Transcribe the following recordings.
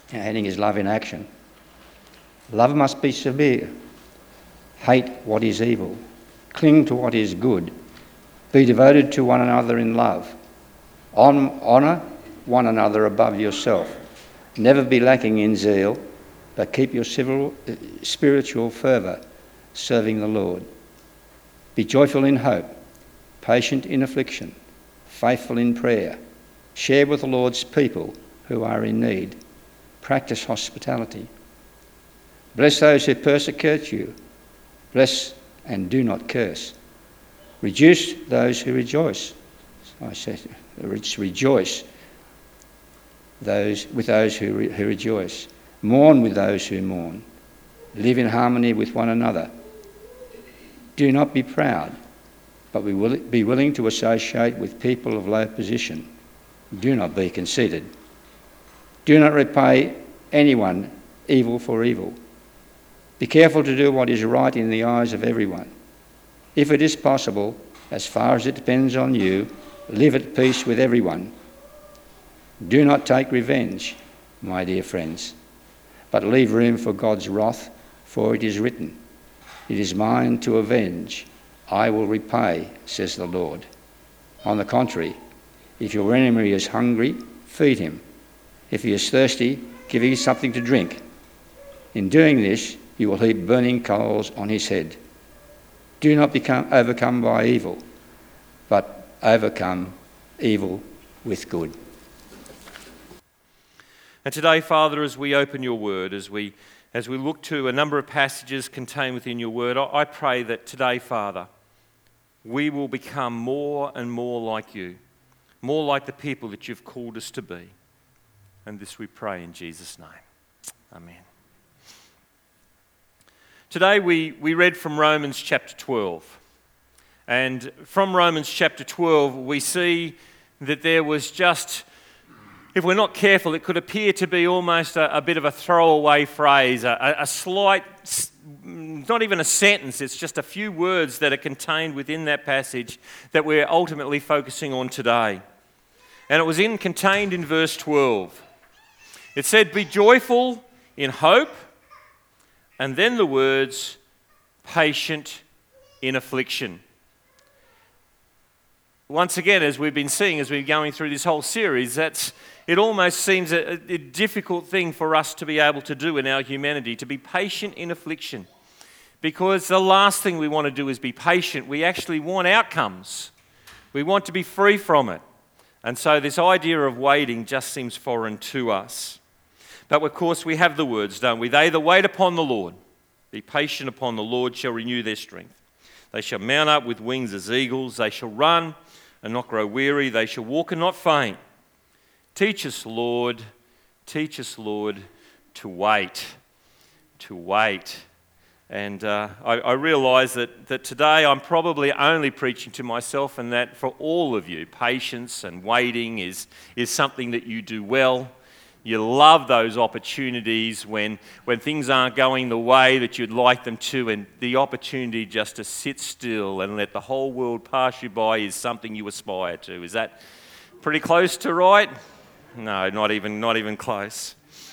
Our heading is Love in Action. Love must be severe. Hate what is evil. Cling to what is good. Be devoted to one another in love. Honour one another above yourself. Never be lacking in zeal, but keep your spiritual fervour, serving the Lord. Be joyful in hope, patient in affliction, faithful in prayer. Share with the Lord's people who are in need. Practice hospitality. Bless those who persecute you. Bless and do not curse. Rejoice those who rejoice. Rejoice with those who rejoice. Mourn with those who mourn. Live in harmony with one another. Do not be proud, but be willing to associate with people of low position. Do not be conceited. Do not repay anyone evil for evil. Be careful to do what is right in the eyes of everyone. If it is possible, as far as it depends on you, live at peace with everyone. Do not take revenge, my dear friends, but leave room for God's wrath, for it is written, "It is mine to avenge, I will repay, says the Lord." On the contrary, if your enemy is hungry, feed him. If he is thirsty, give him something to drink. In doing this, you will heap burning coals on his head. Do not become overcome by evil, but overcome evil with good. And today, Father, as we open your word, as we look to a number of passages contained within your word, I pray that today, Father, we will become more and more like you, more like the people that you've called us to be. And this we pray in Jesus' name. Amen. Today we read from Romans chapter 12. And from Romans chapter 12 we see that there was just, if we're not careful, it could appear to be almost a bit of a throwaway phrase, a slight, not even a sentence, it's just a few words that are contained within that passage that we're ultimately focusing on today. And it was contained in verse 12. It said, "Be joyful in hope," and then the words, "patient in affliction." Once again, as we've been seeing, as we're going through this whole series, it almost seems a difficult thing for us to be able to do in our humanity, to be patient in affliction. Because the last thing we want to do is be patient. We actually want outcomes. We want to be free from it. And so this idea of waiting just seems foreign to us. But of course we have the words, don't we? They that wait upon the Lord, be patient upon the Lord, shall renew their strength. They shall mount up with wings as eagles. They shall run and not grow weary. They shall walk and not faint. Teach us, Lord, to wait. To wait. And I realise that today I'm probably only preaching to myself, and that for all of you, patience and waiting is something that you do well. You love those opportunities when things aren't going the way that you'd like them to, and the opportunity just to sit still and let the whole world pass you by is something you aspire to. Is that pretty close to right? No, not even close.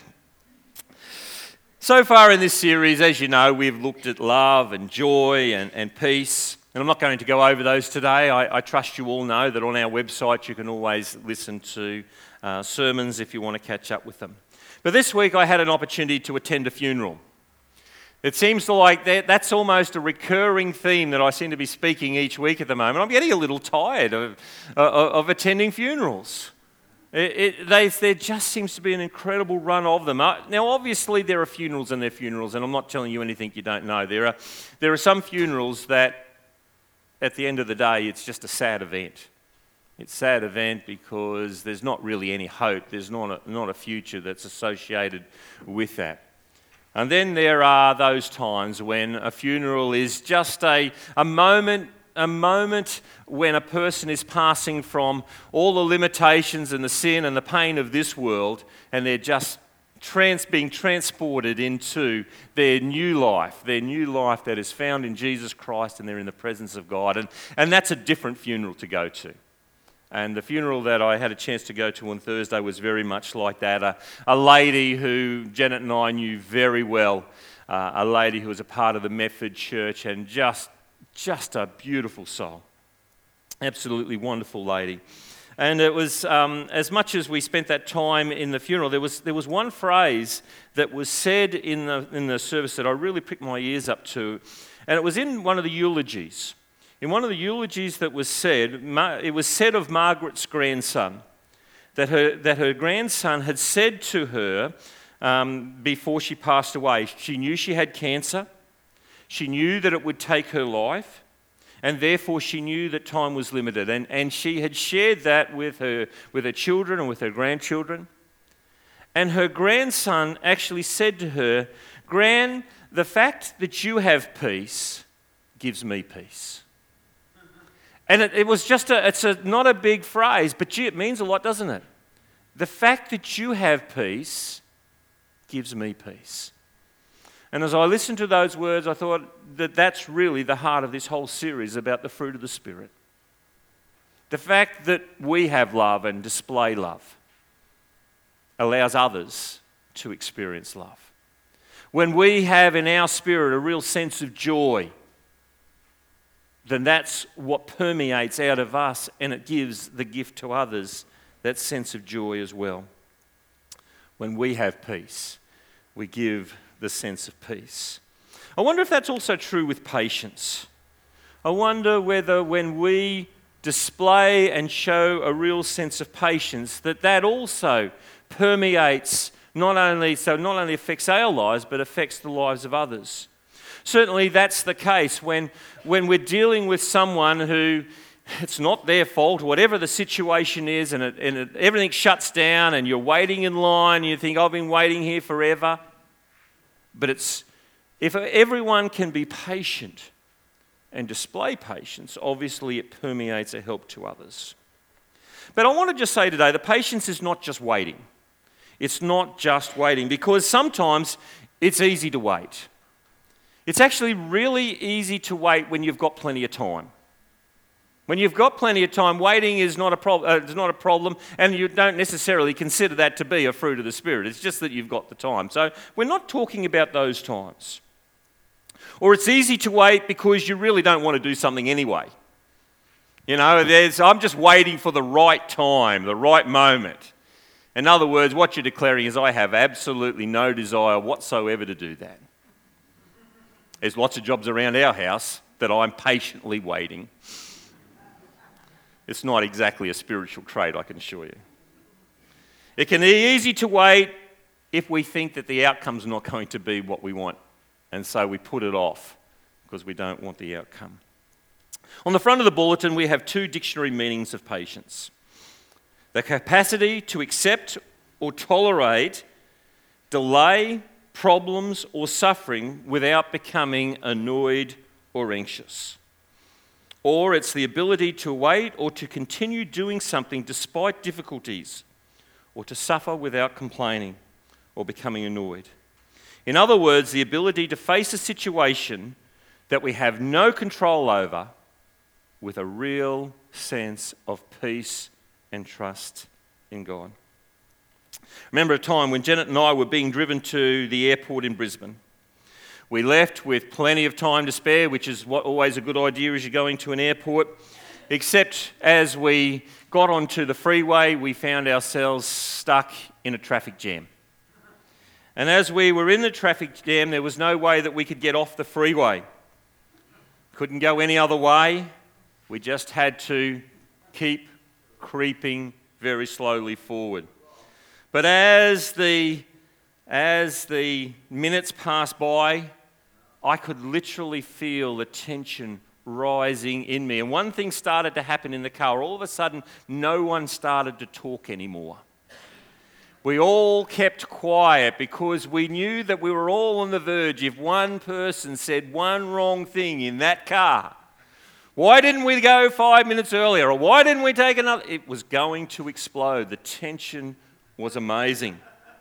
So far in this series, as you know, we've looked at love and joy and peace. And I'm not going to go over those today. I trust you all know that on our website you can always listen to sermons if you want to catch up with them. But this week I had an opportunity to attend a funeral. It seems like that's almost a recurring theme that I seem to be speaking each week at the moment. I'm getting a little tired of attending funerals. There just seems to be an incredible run of them. Now, obviously, there are funerals and there are funerals, and I'm not telling you anything you don't know. There are some funerals that, at the end of the day, it's just a sad event. It's a sad event because there's not really any hope. There's not a future that's associated with that. And then there are those times when a funeral is just a moment when a person is passing from all the limitations and the sin and the pain of this world, and they're just being transported into their new life that is found in Jesus Christ, and they're in the presence of God. And that's a different funeral to go to. And the funeral that I had a chance to go to on Thursday was very much like that. A lady who Janet and I knew very well, a lady who was a part of the Medford Church, and just a beautiful soul. Absolutely wonderful lady. And it was, as much as we spent that time in the funeral, there was one phrase that was said in the service that I really pricked my ears up to, and it was in one of the eulogies. In one of the eulogies that was said, it was said of Margaret's grandson, that her grandson had said to her before she passed away, she knew she had cancer, she knew that it would take her life, and therefore she knew that time was limited. And she had shared that with her children and with her grandchildren. And her grandson actually said to her, "Gran, the fact that you have peace gives me peace." And it was just not a big phrase, but gee, it means a lot, doesn't it? The fact that you have peace gives me peace. And as I listened to those words, I thought that that's really the heart of this whole series about the fruit of the Spirit. The fact that we have love and display love allows others to experience love. When we have in our spirit a real sense of joy, then that's what permeates out of us, and it gives the gift to others, that sense of joy as well. When we have peace, we give the sense of peace. I wonder if that's also true with patience. I wonder whether when we display and show a real sense of patience, that also permeates, not only affects our lives, but affects the lives of others. Certainly that's the case when we're dealing with someone who it's not their fault, whatever the situation is, and everything shuts down and you're waiting in line and you think, I've been waiting here forever. But if everyone can be patient and display patience, obviously it permeates a help to others. But I want to just say today, the patience is not just waiting. It's not just waiting, because sometimes it's easy to wait. It's actually really easy to wait when you've got plenty of time. When you've got plenty of time, waiting is not a problem, and you don't necessarily consider that to be a fruit of the Spirit. It's just that you've got the time. So we're not talking about those times. Or it's easy to wait because you really don't want to do something anyway. You know, I'm just waiting for the right time, the right moment. In other words, what you're declaring is, I have absolutely no desire whatsoever to do that. There's lots of jobs around our house that I'm patiently waiting. It's not exactly a spiritual trait, I can assure you. It can be easy to wait if we think that the outcome's not going to be what we want, and so we put it off because we don't want the outcome. On the front of the bulletin, we have 2 dictionary meanings of patience. The capacity to accept or tolerate delay, problems, or suffering without becoming annoyed or anxious. Or it's the ability to wait or to continue doing something despite difficulties, or to suffer without complaining or becoming annoyed. In other words, the ability to face a situation that we have no control over with a real sense of peace and trust in God. I remember a time when Janet and I were being driven to the airport in Brisbane. We left with plenty of time to spare, which is always a good idea as you're going to an airport, except as we got onto the freeway, we found ourselves stuck in a traffic jam. And as we were in the traffic jam, there was no way that we could get off the freeway. Couldn't go any other way. We just had to keep creeping very slowly forward. But as the minutes passed by, I could literally feel the tension rising in me. And one thing started to happen in the car. All of a sudden, no one started to talk anymore. We all kept quiet because we knew that we were all on the verge. If one person said one wrong thing in that car, why didn't we go 5 minutes earlier? Or why didn't we take another? It was going to explode. The tension was amazing.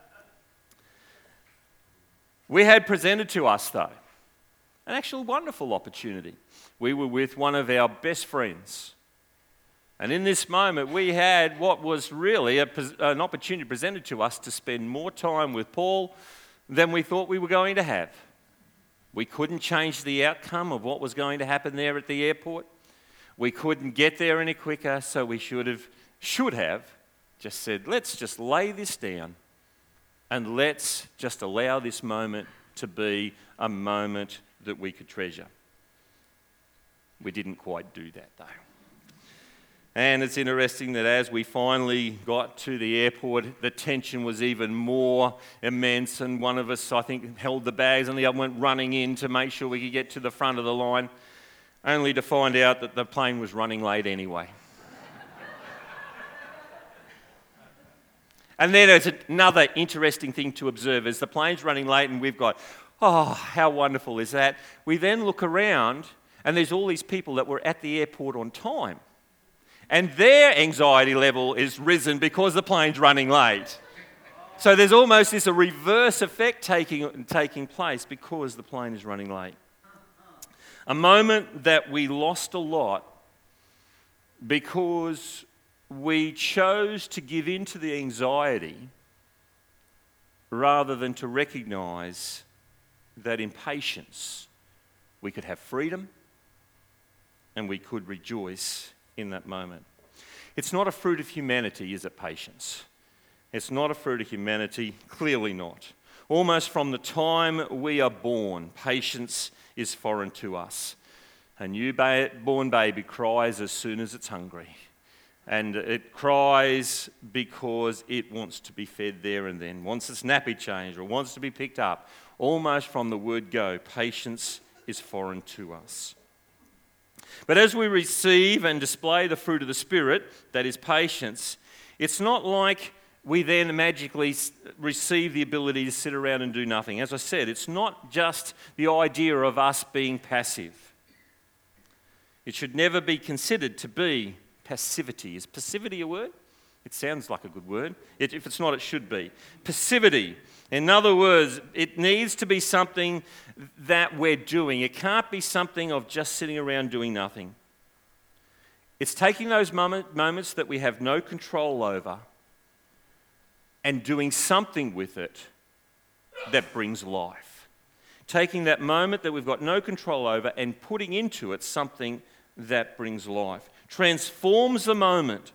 We had presented to us, though, an actual wonderful opportunity. We were with one of our best friends And in this moment, we had what was really an opportunity presented to us to spend more time with Paul than we thought we were going to have. We couldn't change the outcome of what was going to happen there at the airport. We couldn't get there any quicker, so we should have just said, let's just lay this down and let's just allow this moment to be a moment that we could treasure. We didn't quite do that though. And it's interesting that as we finally got to the airport, the tension was even more immense, and one of us, I think, held the bags and the other went running in to make sure we could get to the front of the line, only to find out that the plane was running late anyway. And then there's another interesting thing to observe. As the plane's running late and we've got, oh, how wonderful is that? We then look around and there's all these people that were at the airport on time. And their anxiety level is risen because the plane's running late. So there's almost this a reverse effect taking place because the plane is running late. A moment that we lost a lot because we chose to give in to the anxiety rather than to recognise that in patience we could have freedom and we could rejoice in that moment. It's not a fruit of humanity, is it, patience? It's not a fruit of humanity, clearly not. Almost from the time we are born, patience is foreign to us. A newborn baby cries as soon as it's hungry. And it cries because it wants to be fed there and then, wants its nappy changed or wants to be picked up. Almost from the word go, patience is foreign to us. But as we receive and display the fruit of the Spirit, that is patience, it's not like we then magically receive the ability to sit around and do nothing. As I said, it's not just the idea of us being passive. It should never be considered to be passivity. Is passivity a word? It sounds like a good word. If it's not, it should be. Passivity. In other words, it needs to be something that we're doing. It can't be something of just sitting around doing nothing. It's taking those moments that we have no control over and doing something with it that brings life. Taking that moment that we've got no control over and putting into it something that brings life. Transforms the moment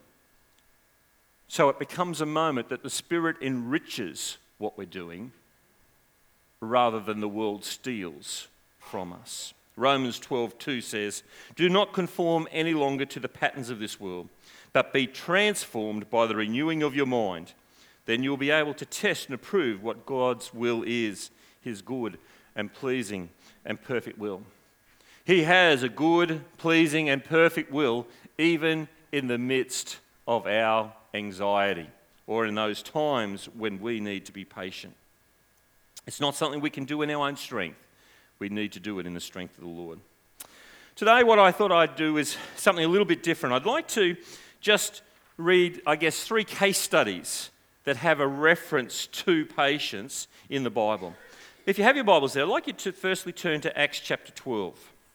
so it becomes a moment that the Spirit enriches what we're doing rather than the world steals from us. Romans 12:2 says, "Do not conform any longer to the patterns of this world, but be transformed by the renewing of your mind. Then you'll be able to test and approve what God's will is, his good and pleasing and perfect will." He has a good, pleasing and perfect will even in the midst of our anxiety or in those times when we need to be patient. It's not something we can do in our own strength. We need to do it in the strength of the Lord. Today, what I thought I'd do is something a little bit different. I'd like to just read, 3 case studies that have a reference to patience in the Bible. If you have your Bibles there, I'd like you to firstly turn to Acts chapter 12.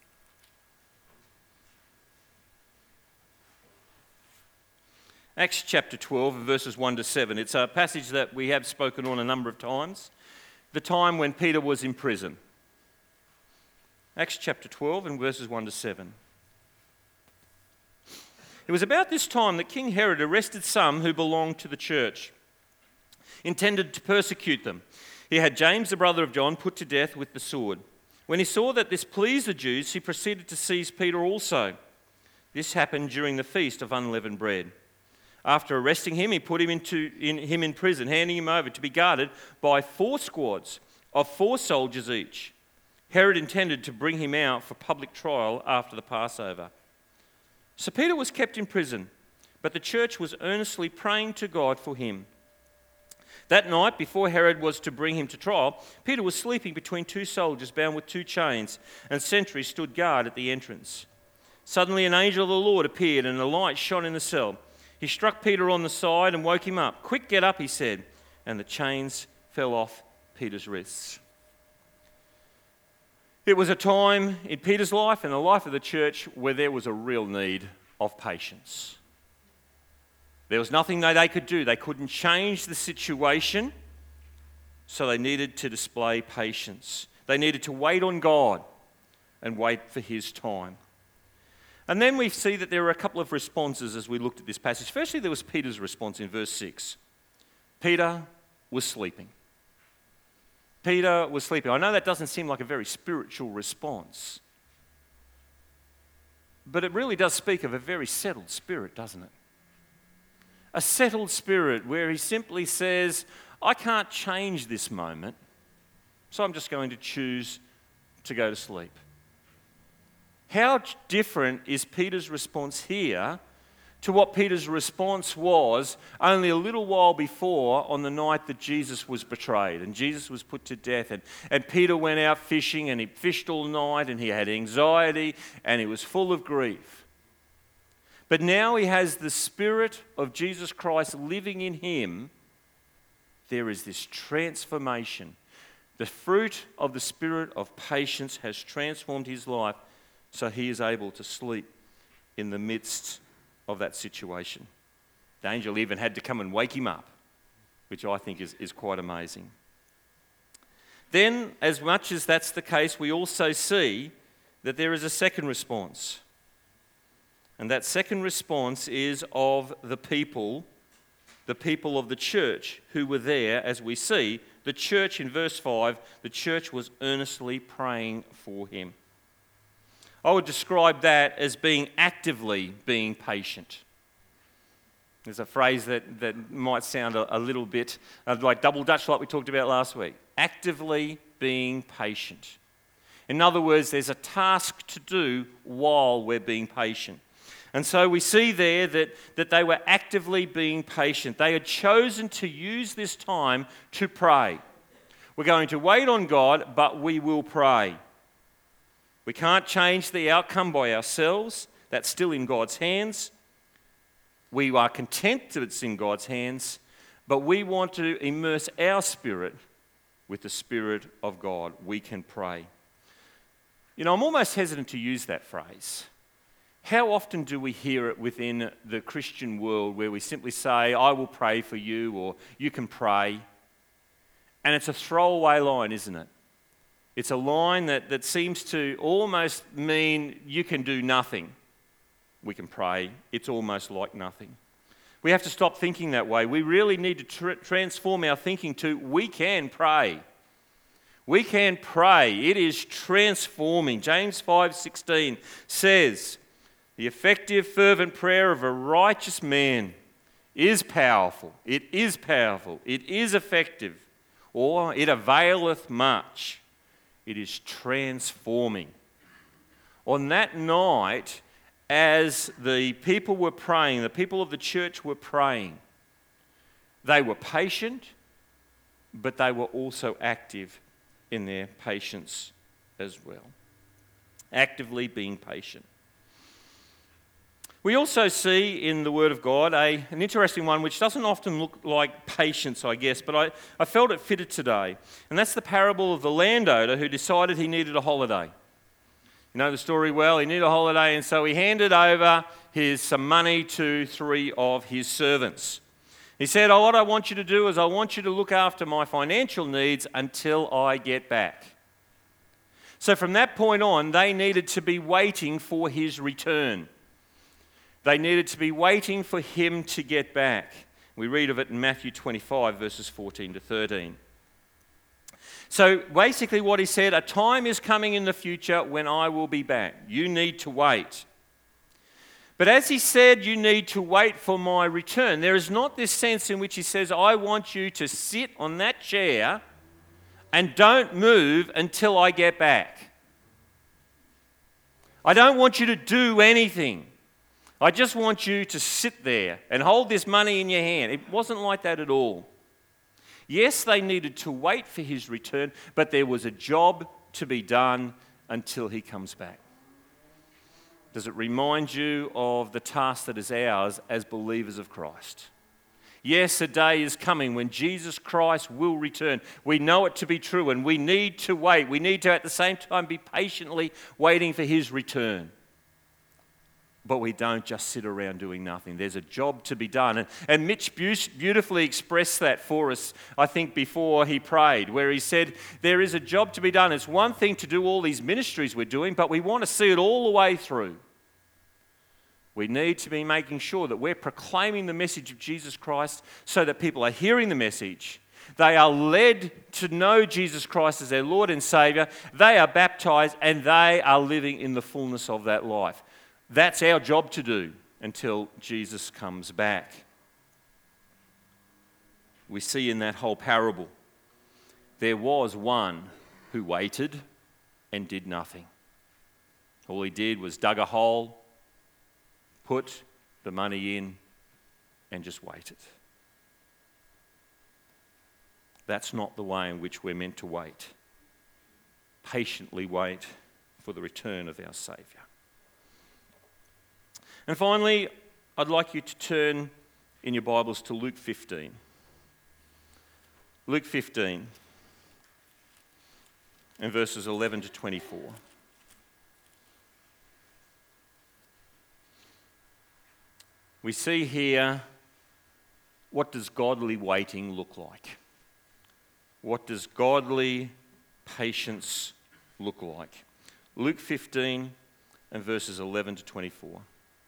Acts chapter 12, verses 1 to 7. It's a passage that we have spoken on a number of times. The time when Peter was in prison. Acts chapter 12 and verses 1 to 7. It was about this time that King Herod arrested some who belonged to the church, intended to persecute them. He had James, the brother of John, put to death with the sword. When he saw that this pleased the Jews, he proceeded to seize Peter also. This happened during the feast of unleavened bread. After arresting him, he put him in prison, handing him over to be guarded by 4 squads of 4 soldiers each. Herod intended to bring him out for public trial after the Passover. So Peter was kept in prison, but the church was earnestly praying to God for him. That night, before Herod was to bring him to trial, Peter was sleeping between 2 soldiers bound with 2 chains, and sentries stood guard at the entrance. Suddenly an angel of the Lord appeared, and a light shone in the cell. He struck Peter on the side and woke him up. "Quick, get up," he said, and the chains fell off Peter's wrists. It was a time in Peter's life and the life of the church where there was a real need of patience. There was nothing they could do. They couldn't change the situation, so they needed to display patience. They needed to wait on God and wait for his time. And then we see that there are a couple of responses as we looked at this passage. Firstly, there was Peter's response in verse 6. Peter was sleeping. Peter was sleeping. I know that doesn't seem like a very spiritual response, but it really does speak of a very settled spirit, doesn't it? A settled spirit where he simply says, I can't change this moment, so I'm just going to choose to go to sleep. How different is Peter's response here to what Peter's response was only a little while before on the night that Jesus was betrayed and Jesus was put to death, and Peter went out fishing and he fished all night and he had anxiety and he was full of grief. But now he has the Spirit of Jesus Christ living in him. There is this transformation. The fruit of the Spirit of patience has transformed his life, so he is able to sleep in the midst of that situation. The angel even had to come and wake him up, which I think is quite amazing. Then, as much as that's the case, we also see that there is a second response. And that second response is of the people of the church who were there, as we see. The church in verse 5, the church was earnestly praying for him. I would describe that as actively being patient. There's a phrase that might sound a little bit like double Dutch, like we talked about last week. Actively being patient. In other words, there's a task to do while we're being patient. And so we see there that they were actively being patient. They had chosen to use this time to pray. We're going to wait on God, but we will pray. We can't change the outcome by ourselves. That's still in God's hands. We are content that it's in God's hands, but we want to immerse our spirit with the Spirit of God. We can pray. You know, I'm almost hesitant to use that phrase. How often do we hear it within the Christian world where we simply say, I will pray for you, or you can pray? And it's a throwaway line, isn't it? It's a line that seems to almost mean you can do nothing. We can pray. It's almost like nothing. We have to stop thinking that way. We really need to transform our thinking to we can pray. We can pray. It is transforming. James 5:16 says, the effective fervent prayer of a righteous man is powerful. It is powerful. It is effective. Or it availeth much. It is transforming. On that night, as the people were praying, the people of the church were praying, they were patient, but they were also active in their patience as well. Actively being patient. We also see in the Word of God an interesting one which doesn't often look like patience, I guess, but I felt it fitted today. And that's the parable of the landowner who decided he needed a holiday. You know the story well. He needed a holiday, and so he handed over some money to 3 of his servants. He said, what I want you to do is I want you to look after my financial needs until I get back. So from that point on, they needed to be waiting for his return. They needed to be waiting for him to get back. We read of it in Matthew 25, verses 14 to 13. So basically what he said, a time is coming in the future when I will be back. You need to wait. But as he said, you need to wait for my return, there is not this sense in which he says, I want you to sit on that chair and don't move until I get back. I don't want you to do anything. I just want you to sit there and hold this money in your hand. It wasn't like that at all. Yes, they needed to wait for his return, but there was a job to be done until he comes back. Does it remind you of the task that is ours as believers of Christ? Yes, a day is coming when Jesus Christ will return. We know it to be true, and we need to wait. We need to, at the same time, be patiently waiting for his return. but we don't just sit around doing nothing. There's a job to be done. And Mitch beautifully expressed that for us, I think, before he prayed, where he said, there is a job to be done. It's one thing to do all these ministries we're doing, but we want to see it all the way through. We need to be making sure that we're proclaiming the message of Jesus Christ so that people are hearing the message. They are led to know Jesus Christ as their Lord and Saviour. They are baptized and they are living in the fullness of that life. That's our job to do until Jesus comes back. We see in that whole parable, there was one who waited and did nothing. All he did was dug a hole, put the money in, and just waited. That's not the way in which we're meant to wait. Patiently wait for the return of our Saviour. And finally, I'd like you to turn in your Bibles to Luke 15. Luke 15 and verses 11 to 24. We see here, what does godly waiting look like? What does godly patience look like? Luke 15 and verses 11 to 24.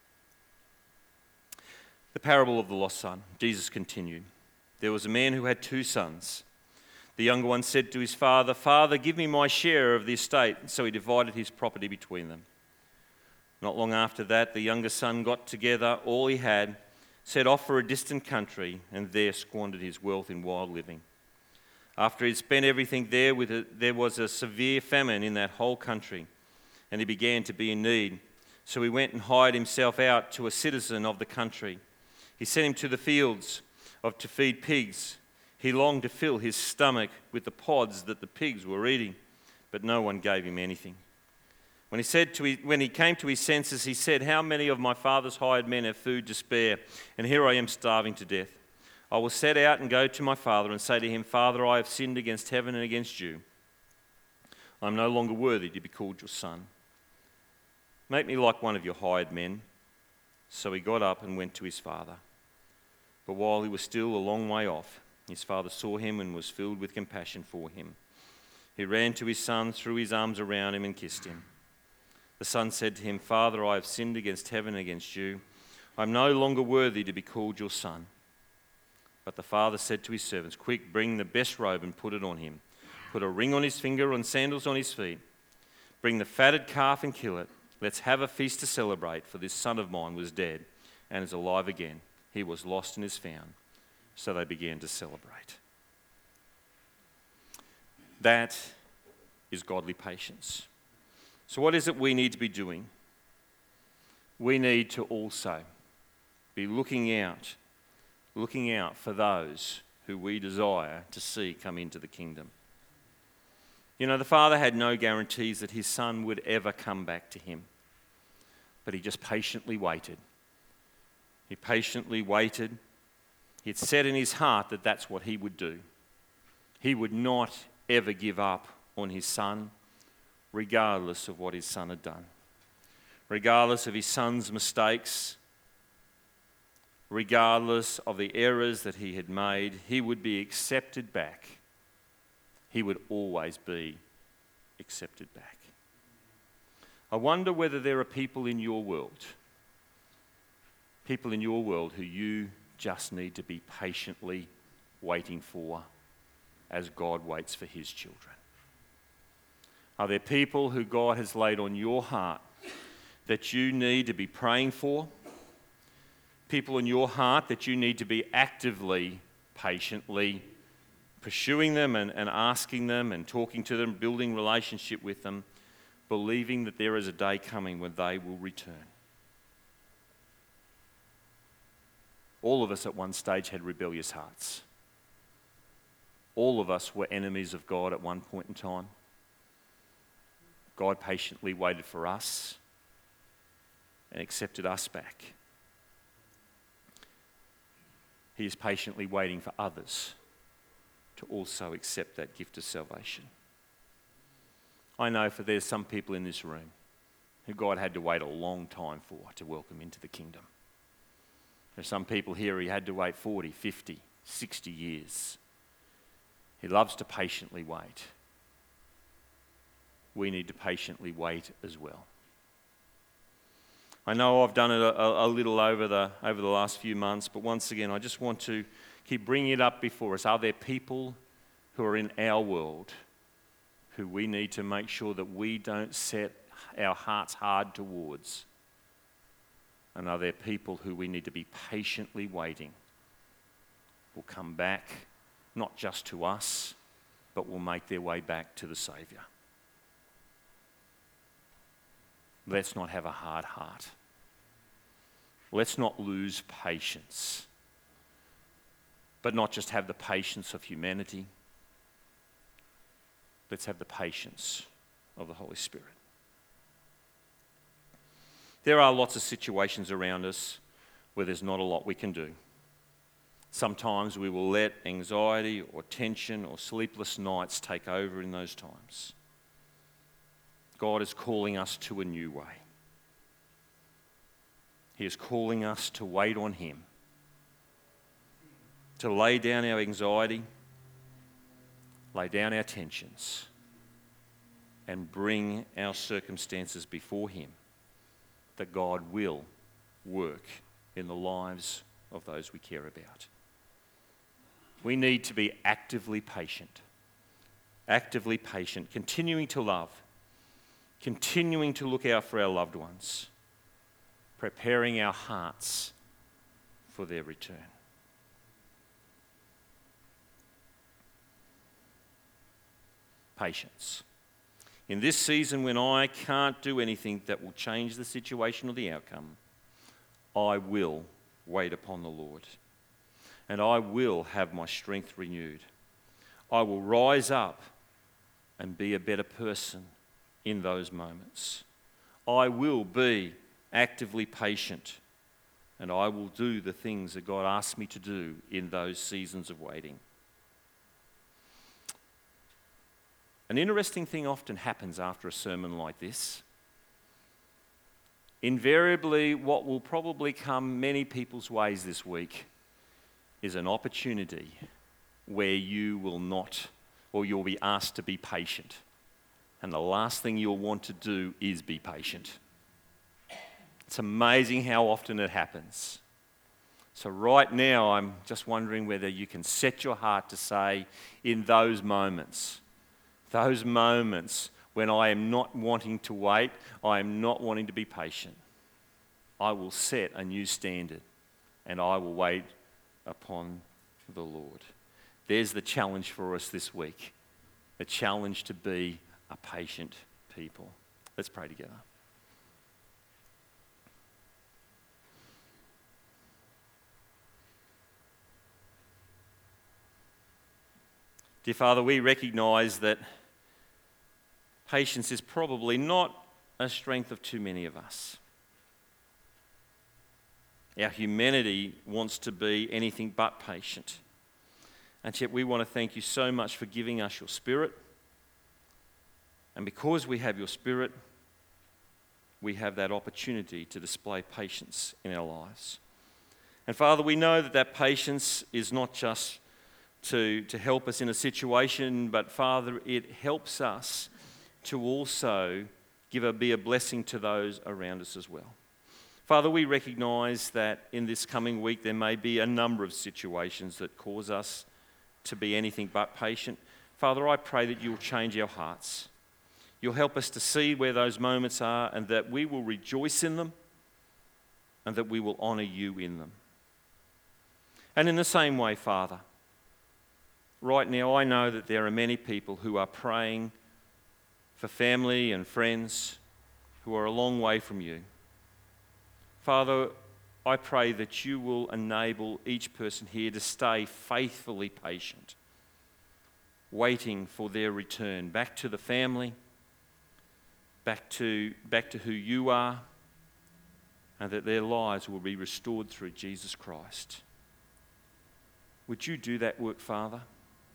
The parable of the lost son. Jesus continued. There was a man who had 2 sons. The younger one said to his father, "Father, give me my share of the estate." So he divided his property between them. Not long after that, the younger son got together all he had, set off for a distant country, and there squandered his wealth in wild living. After he had spent everything there was a severe famine in that whole country, and he began to be in need. So he went and hired himself out to a citizen of the country. He sent him to the fields to feed pigs. He longed to fill his stomach with the pods that the pigs were eating, but no one gave him anything. When he came to his senses, he said, "How many of my father's hired men have food to spare, and here I am starving to death? I will set out and go to my father and say to him, 'Father, I have sinned against heaven and against you. I am no longer worthy to be called your son. Make me like one of your hired men.' So he got up and went to his father. But while he was still a long way off, his father saw him and was filled with compassion for him. He ran to his son, threw his arms around him and kissed him. The son said to him, 'Father, I have sinned against heaven and against you. I am no longer worthy to be called your son.' But the father said to his servants, 'Quick, bring the best robe and put it on him. Put a ring on his finger and sandals on his feet. Bring the fatted calf and kill it. Let's have a feast to celebrate, for this son of mine was dead and is alive again. He was lost and is found.' So they began to celebrate." That is godly patience. So what is it we need to be doing? We need to also be looking out for those who we desire to see come into the kingdom. You know, the father had no guarantees that his son would ever come back to him, but he just patiently waited. He patiently waited. He had set in his heart that that's what he would do. He would not ever give up on his son, regardless of what his son had done. Regardless of his son's mistakes, regardless of the errors that he had made, he would be accepted back. He would always be accepted back. I wonder whether there are people in your world who you just need to be patiently waiting for as God waits for his children. Are there people who God has laid on your heart that you need to be praying for? People in your heart that you need to be actively, patiently pursuing them and asking them and talking to them, building relationship with them, believing that there is a day coming when they will return. All of us at one stage had rebellious hearts. All of us were enemies of God at one point in time. God patiently waited for us and accepted us back. He is patiently waiting for others to also accept that gift of salvation. I know there's some people in this room who God had to wait a long time for to welcome into the kingdom. There's some people here he had to wait 40, 50, 60 years. He loves to patiently wait. We need to patiently wait as well. I know I've done it a little over the last few months, but once again, I just want to keep bringing it up before us. Are there people who are in our world who we need to make sure that we don't set our hearts hard towards? And are there people who we need to be patiently waiting will come back, not just to us, but will make their way back to the Saviour? Let's not have a hard heart. Let's not lose patience. But not just have the patience of humanity. Let's have the patience of the Holy Spirit. There are lots of situations around us where there's not a lot we can do. Sometimes we will let anxiety or tension or sleepless nights take over in those times. God is calling us to a new way. He is calling us to wait on Him, to lay down our anxiety, lay down our tensions, and bring our circumstances before Him, that God will work in the lives of those we care about. We need to be actively patient, continuing to love, continuing to look out for our loved ones, preparing our hearts for their return. Patience. In this season when I can't do anything that will change the situation or the outcome, I will wait upon the Lord, and I will have my strength renewed. I will rise up and be a better person in those moments. I will be actively patient, and I will do the things that God asks me to do in those seasons of waiting. An interesting thing often happens after a sermon like this. Invariably, what will probably come many people's ways this week is an opportunity where you will not, or you'll be asked to be patient. And the last thing you'll want to do is be patient. It's amazing how often it happens. So right now, I'm just wondering whether you can set your heart to say, in those moments when I am not wanting to wait, I am not wanting to be patient, I will set a new standard and I will wait upon the Lord. There's the challenge for us this week, a challenge to be a patient people. Let's pray together. Dear Father, we recognise that patience is probably not a strength of too many of us. Our humanity wants to be anything but patient. And yet we want to thank you so much for giving us your Spirit. And because we have your Spirit, we have that opportunity to display patience in our lives. And Father, we know that patience is not just to help us in a situation, but Father, it helps us to also be a blessing to those around us as well. Father, we recognise that in this coming week there may be a number of situations that cause us to be anything but patient. Father, I pray that you'll change our hearts. You'll help us to see where those moments are, and that we will rejoice in them, and that we will honour you in them. And in the same way, Father, right now I know that there are many people who are praying for family and friends who are a long way from you. Father, I pray that you will enable each person here to stay faithfully patient, waiting for their return back to the family, back to who you are, and that their lives will be restored through Jesus Christ. Would you do that work, Father?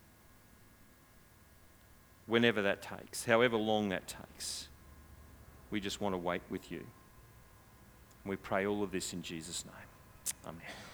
Whenever that takes, however long that takes. We just want to wait with you. We pray all of this in Jesus' name. Amen.